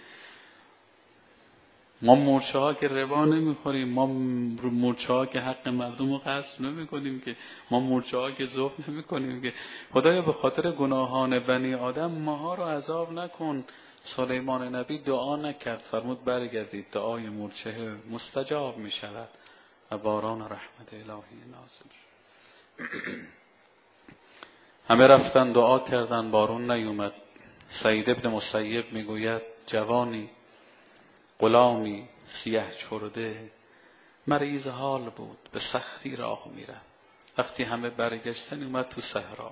ما مورچه ها که ربا نمی خوریم، ما مورچه ها که حق مردم رو غصب نمی کنیم، که ما مورچه ها که ذبح نمی کنیم، که خدایا به خاطر گناهان بنی آدم ماها رو عذاب نکن. سلیمان نبی دعا نکرد، فرمود برگردید، دعای مورچه مستجاب می شود و باران رحمت الهی نازل شد. همه رفتن دعا کردن، بارون نیومد. سعید ابن مسیب می گوید جوانی غلامی سیه چرده مریض حال بود، به سختی راه می رفت. وقتی همه برگشتن اومد تو صحرا،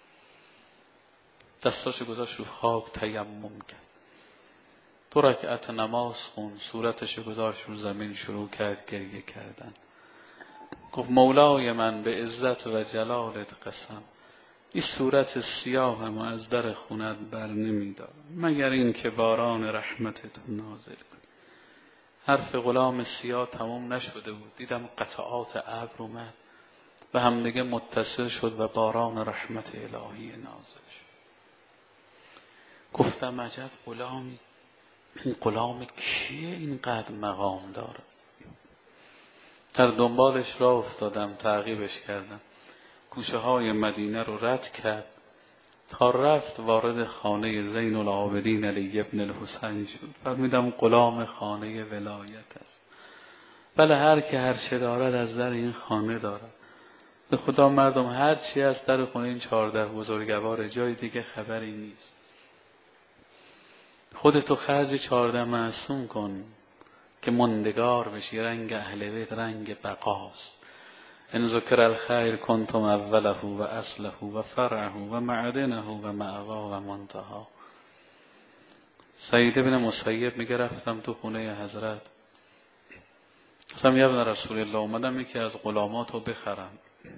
دستاشو گذاشت رو خاک، تیمم کرد، دو رکعت نماز خون، صورتشو گذاشت رو زمین، شروع کرد گریه کردن. گفت مولای من به عزت و جلالت قسم، این صورت سیاه ما از در خونت بر نمیدارم مگر این که باران رحمتت نازل کن. حرف غلام سیاه تمام نشده بود، دیدم قطعات ابر اومد و همدیگه متصل شد و باران رحمت الهی نازل شد. گفتم عجب غلامی، این غلام کیه اینقدر مقام داره؟ در دنبالش راه افتادم، تعقیبش کردم، کوچه های مدینه رو رد کرد تا رفت وارد خانه زین العابدین علی ابن الحسین شد. فهمیدم غلام خانه ولایت است. بله، هر که هر چه دارد از در این خانه دارد. به خدا مردم هر چی از در خونه این چهارده بزرگوار، جای دیگه خبری نیست. خودتو خرج چهارده معصوم کن که مندگار بشی. رنگ اهل بیت رنگ بقاست. ان ذکر الخیر کنتم اوله و اصله و فرعه و معدنه و مأوا و منتها. سعید بن مسیب میگه رفتم تو خونه حضرت، گفتم یا ابن رسول الله اومدم یکی از غلاماتو بخرم.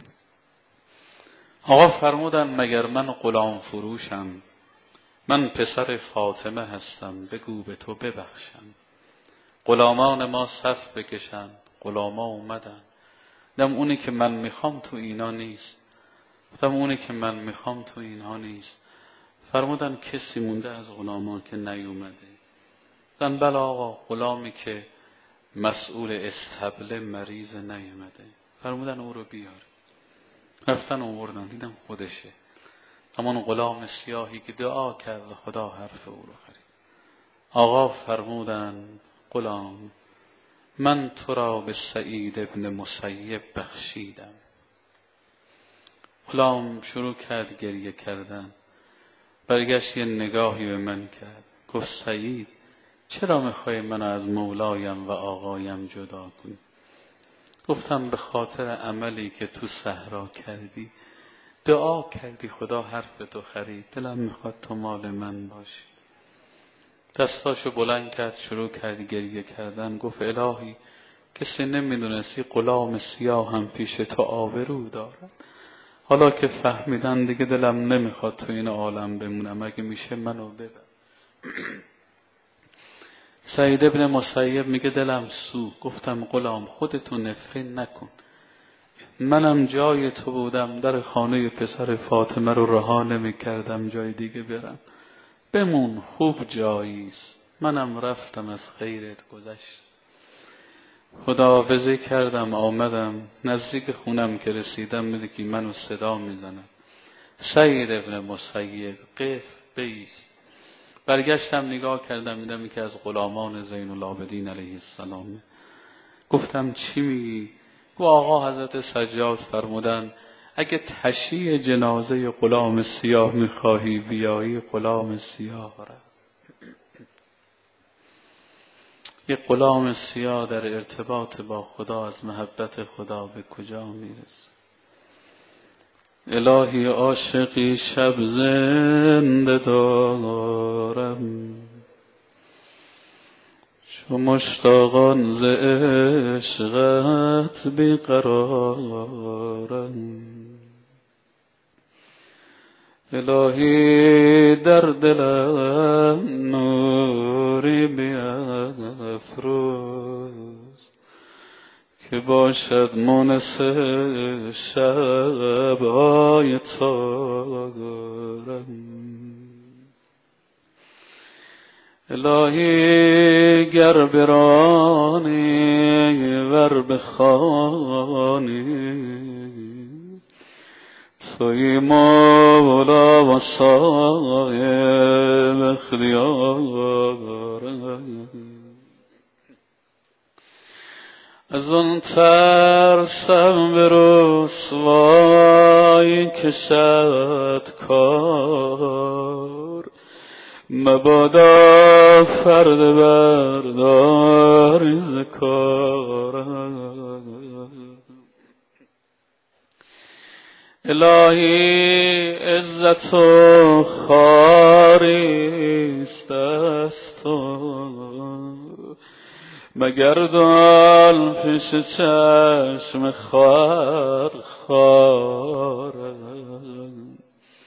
آقا فرمودن مگر من غلام فروشم؟ من پسر فاطمه هستم، بگو به تو ببخشم. غلامان ما صف بکشن، غلاما اومدن. دم اونی که من میخوام تو اینا نیست. گفتم اونی که من میخوام تو اینها نیست. فرمودن کسی مونده از غلامان که نیومده؟ گفتن بله آقا، غلامی که مسئول استبله مریض نیومده. فرمودن او رو بیار. رفتن آوردن، دیدم خودشه، همون غلام سیاهی که دعا کرد و خدا حرف او رو خرید. آقا فرمودن غلام من تو را به سعید ابن مسیب بخشیدم. غلام شروع کرد گریه کردن، برگشت یه نگاهی به من کرد، گفت سعید چرا میخوای من از مولایم و آقایم جدا کنی؟ گفتم به خاطر عملی که تو صحرا کردی، دعا کردی خدا حرف تو خرید، دلم میخواد تو مال من باشی. دستاشو بلند کرد، شروع کرد گریه کردن، گفت الهی کسی نمیدونستی غلام سیاه هم پیش تو آبرو دارد، حالا که فهمیدن دیگه دلم نمیخواد تو این عالم بمونم، اگه میشه منو ببر. سعید ابن مسیب میگه دلم سو، گفتم غلام خودتو نفرین نکن، منم جای تو بودم در خانه پسر فاطمه رو رها نمی کردم جای دیگه برم، بمون خوب جاییست. منم رفتم از خیرت گذشت. خداحافظی کردم آمدم نزدیک خونم که رسیدم میده که منو صدا میزنم سعید ابن مسیب قف بیست. برگشتم نگاه کردم میدم که از غلامان زین العابدین علیه السلام. گفتم چی میگی؟ گفت آقا حضرت سجاد فرمودن اگه تشییع جنازه غلام سیاه میخواهی بیایی غلام سیاه را. یک غلام سیاه در ارتباط با خدا از محبت خدا به کجا میرسه؟ الهی عاشقی شب زنده دارم، چو مشتاقان ز عشقت بیقرارم. الهی در دلم نوری بیفروز که باشد مونس شب‌های تارم. الهی گر برانی ور بخوانی توی مولا و صاحب اختیارم. از اون ترسم به رسوایی کشد کار، مبادا فرد برداری ز کارم. الهی عزت و خواریست از تو، مگر دال پیش چشم خار خارم.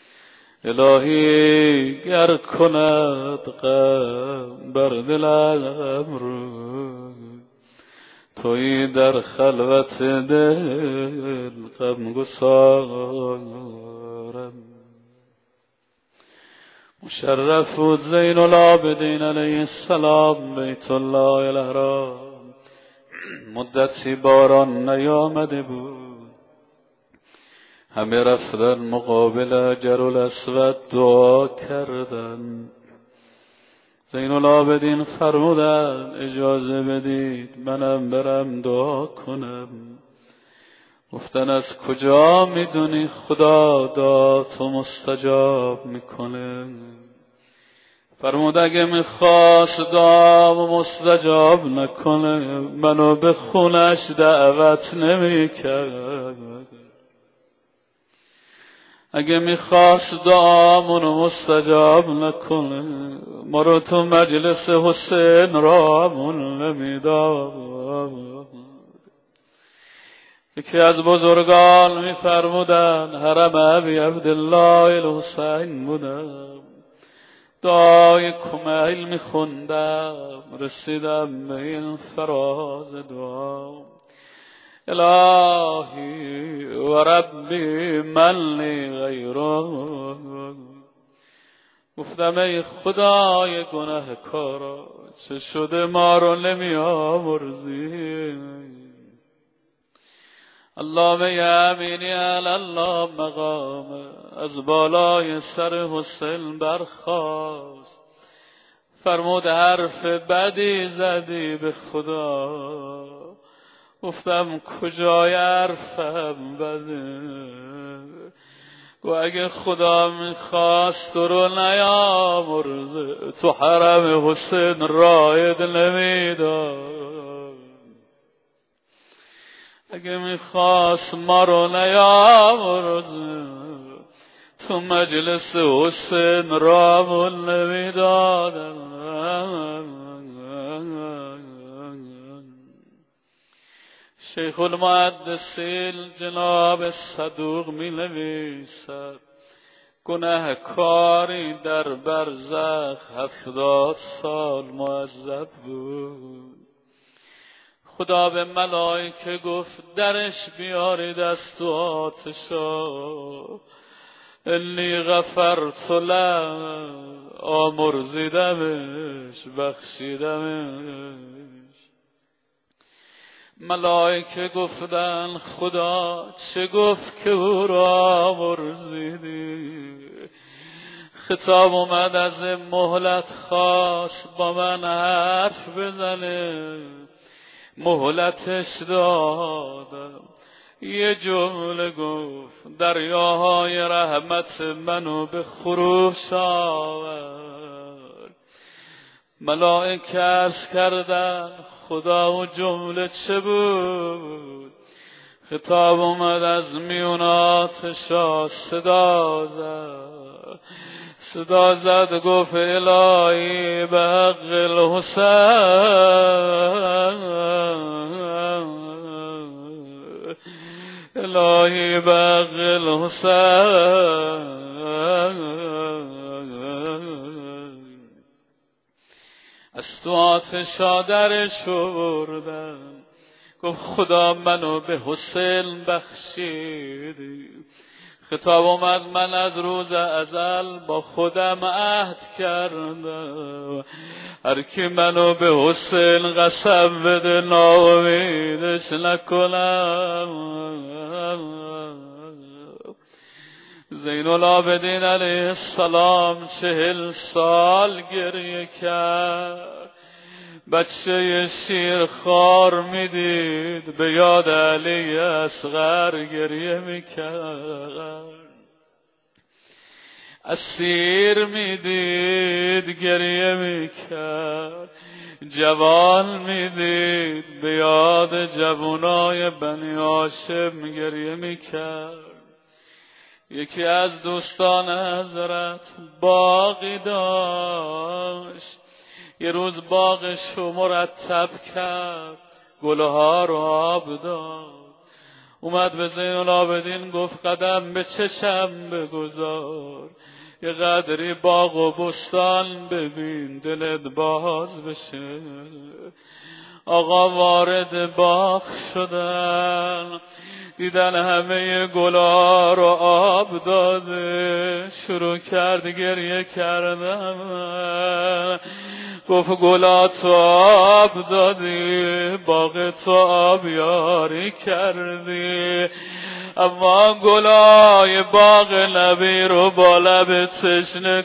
الهی گر کند غم بر دلم رو، توی در خلوت دل غم گسارم. مشرف بود زین العابدین علیه السلام بیت الله الحرام، مدتی باران نیامده بود، همه رفتن مقابل حجر الاسود دعا کردن. زین العابدین فرمودن اجازه بدید منم برم دعا کنم. گفتن از کجا میدونی خدا دعا تو مستجاب میکنه؟ فرمود اگه میخواست دعام مستجاب نکنه منو به خونش دعوت نمیکرد. اگه میخواست دعامونو مستجاب نکنه ما رو تو مجلس حسین رامون نمیداد. یکی از بزرگان میفرمودن حرم ابی عبدالله الحسین بودم، دعای کمیل میخوندم رسیدم به این فراز دعا: الهی و ربی من لی غیره. گفتم ای خدای گناهکارا چه شده ما رو نمی آمرزی؟ اللهم یامینی علی الله مقام، از بالای سر حسین برخاست، فرمود حرف بدی زدی به خدا. گفتم کجای حرفم بده؟ گو اگه خدا میخواست تو رو نیامرزه تو حرم حسین راید نمیداد. اگه میخواست ما رو نیامرزه تو مجلس حسین رامون نمیداد. شیخ المحدثین جناب صدوق می نویسد گناهکاری در برزخ هفتاد سال معذب بود. خدا به ملائکه گفت درش بیارید از تو آتشا، انی غفرت له، آمرزیدمش بخشیدمش. ملائکه گفتن خدا چه گفت که او را آمرزیدی؟ خطاب اومد از مهلت خواست با من حرف بزنه، مهلتش دادم. یه جمله گفت دریاهای رحمت منو به خروش آورد. ملائکه عرض کردن خدا و جمله چه بود؟ خطاب اومد از میون آتشا صدا زد، صدا زد گفت الهی به حق الحسین، الهی به حق الحسین. از تو آتشا درش بردم، گفت خدا منو به حسین بخشیدی. خطاب اومد من از روز ازل با خودم عهد کردم هر کی منو به حسین قسم بده ناامیدش نکنم. زین العابدین علیه السلام چهل سال گریه کرد، بچه شیر خار میدید به یاد علی اصغر گریه میکرد، اسیر میدید گریه میکرد، جوان میدید به یاد جوانای بنی هاشم گریه میکرد. یکی از دوستان حضرت باغی داشت، یه روز باغش رو مرتب کرد، گلها رو آب داد. اومد به زین العابدین گفت قدم به چشم بگذار، یه قدری باغ و بستان ببین دلت باز بشه. آقا وارد باغ شدن، دیدن همه گلا رو آب داده، شروع کرد گریه کردن. گفت گلا تو آب دادی، باغ تو آبیاری کردی، اما گلای باغ نبی رو با لب تشنه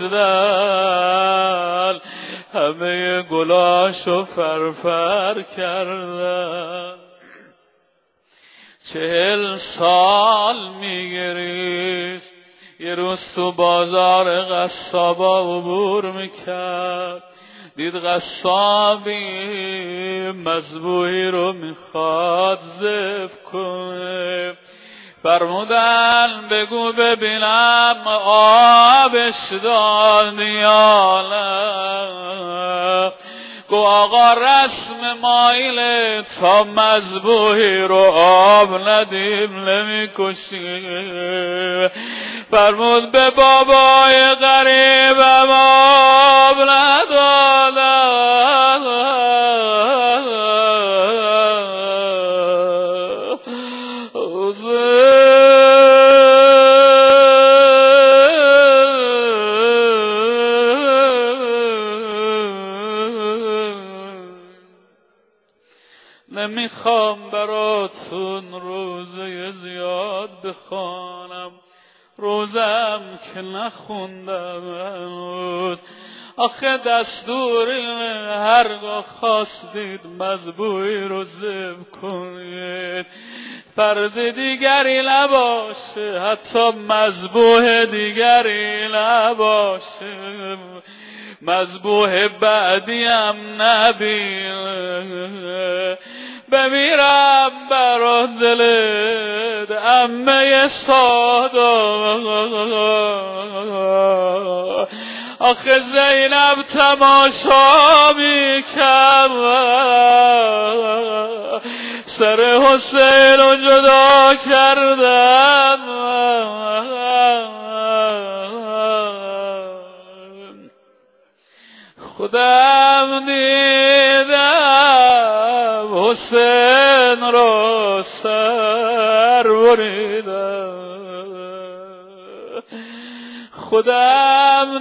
کشتن، همه گلاشو فرفر کردن. چهل سال میگریست یه روز تو بازار قصابا عبور میکرد، دید قصابی مذبوحی رو میخواد ذبح کنه. فرمودن بگو ببینم آبش دادی یا نه. گو آقا رسم مایل تا مذبوحی رو آب ندیم نمیکشی. فرمود به بابای غریبم آب ندادم. نمیخوام براتون روزه زیاد بخوانم، روزم که نخوندم هنوز. آخه دستور اینه هرگاه خواستید مذبوحی رو ذبح کنید، فرد دیگری نباشه، حتی مذبوح دیگری نباشه، مذبوح بعدی هم نبینه. بمیرم برا دلت عمه سادا. آخه زینب تماشا میکرد سر حسین رو جدا کردن. خودم دیدم حسین رو سر بریدم، خودم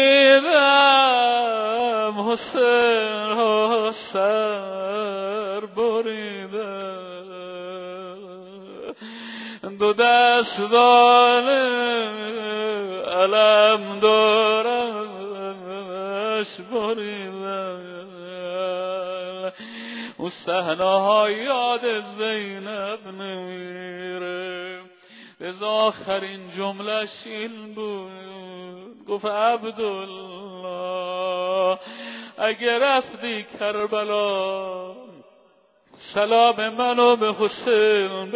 دیدم حسین رو سر بریدم. دو دست دانه علم دارم بریدن. اون صحنه ها یاد زینب نمیره. از آخرین جملهش این بود، گفت عبدالله اگه رفتی کربلا سلام منو به حسین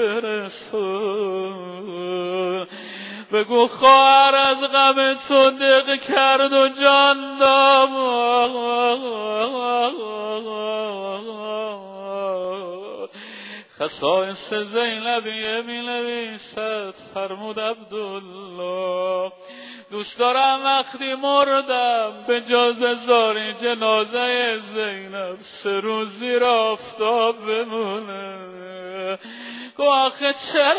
برسون. بگو خواهر از غم تو دق کرد و جان داد. خصائص زینبیه می نویسد، فرمود عبدالله دوست دارم وقتی مردم به جز بذاری جنازه زینب سه روز زیر آفتاب بمونه. گو آخه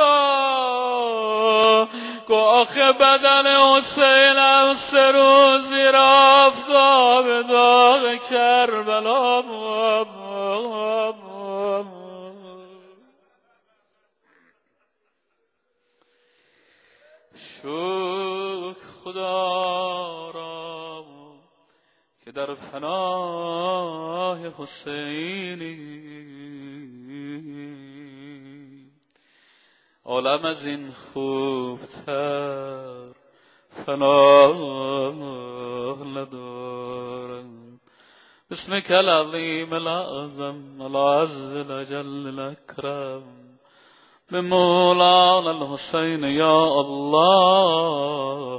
چرا؟ گو آخه بدن حسینم سه روز زیر آفتاب داغ کربلا. شکر خدا را که در پناه حسینی عالم از این خوبتر پناه ندارم. بسمك العظیم الأعظم العز الأجل الأكرم بمولانا الحسين يا الله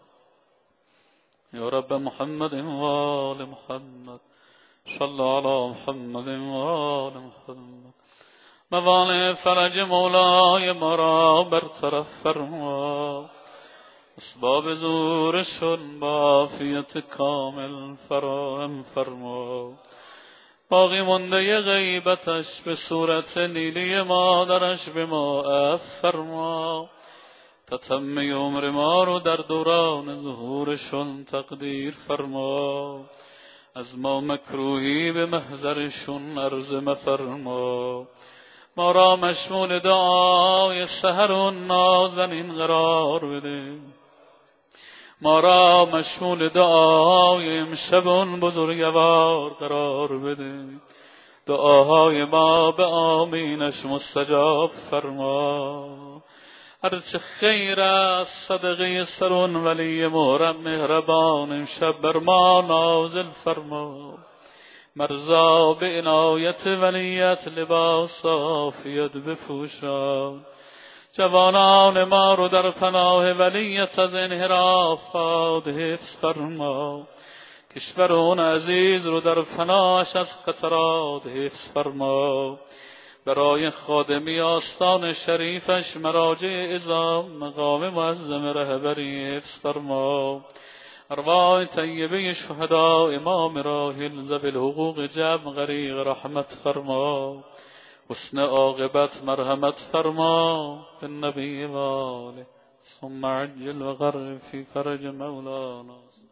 يا رب محمد وآل محمد صل على محمد وآل محمد. موانع فرج مولای مرا برطرف فرما، اسباب زورشون با عافیت کامل فراهم فرما. باقی مونده غیبتش به صورت نیلی مادرش به ما عفو فرما. تتم عمر ما رو در دوران ظهورشون تقدیر فرما. از ما مکروهی به محضرشون عرض مفرما. ما را مشمول دعای سحر و نازنین قرار بده. ما را مشمول دعای امشب اون بزرگوار قرار بده. دعاهای ما به آمینش مستجاب فرما. هرچه خیر است صدقه سرون ولی محرم مهربان امشب بر ما نازل فرما. مرزا به عنایت ولیت لباس عافیت بپوشان. جوانان ما رو در پناه ولیت از انحرافات حفظ فرما. کشورون عزیز رو در پناهش از خطرات حفظ فرما. برای خادمی آستان شریفش مراجع عظام مقام معظم رهبری حفظ فرما. ارواح طیبه شهدا امام راحل ذوی الحقوق جمع غریق رحمت فرما. حسن عاقبت مرحمت فرما بالنبی و آله ثم عجل و غرب فی فرج مولانا.